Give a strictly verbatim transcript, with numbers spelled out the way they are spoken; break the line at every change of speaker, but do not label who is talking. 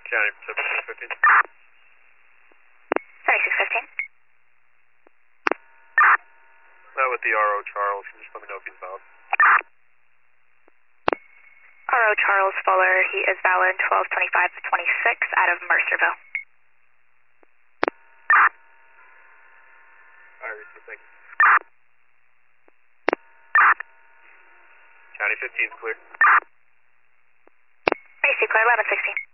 County seventy-six fifteen.
seventy-six fifteen.
That with the R O Charles, can you just let me know if he's valid?
R O Charles Fuller, he is valid twelve twenty-five twenty-six out of Mercerville.
Alright, receive, thank you. County fifteen is clear.
Receive clear, eleven sixteen.